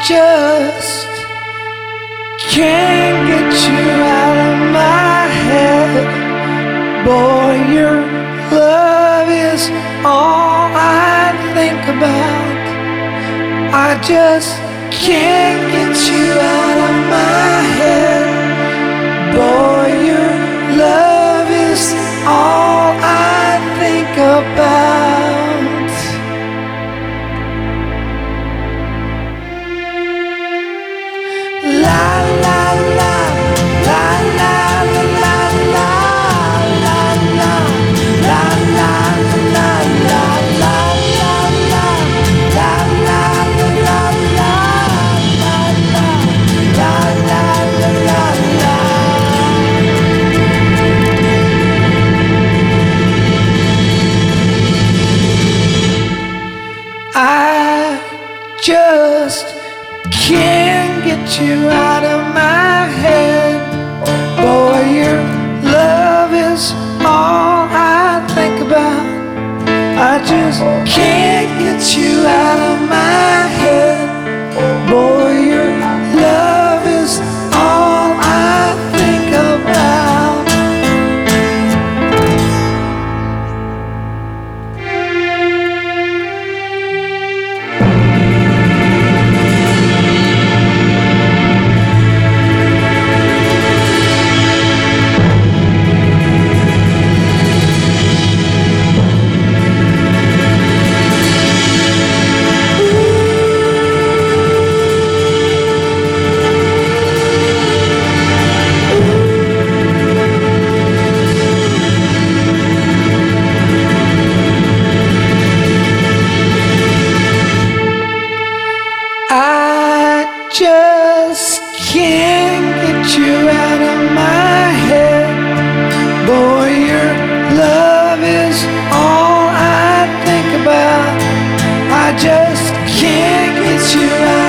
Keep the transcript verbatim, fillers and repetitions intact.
just can't get you out of my head. Boy, your love is all I think about. I just can't get you out of my head. Boy, your love is all I think about. La la la la la la la la la la la la la la la I just can't get you out of my head. Boy, your love is all I think about. I just can't get you out of my head. Boy, your love is all I think about. I just can't get you out of my head. Boy, your love is all I think about. I just can't get you out.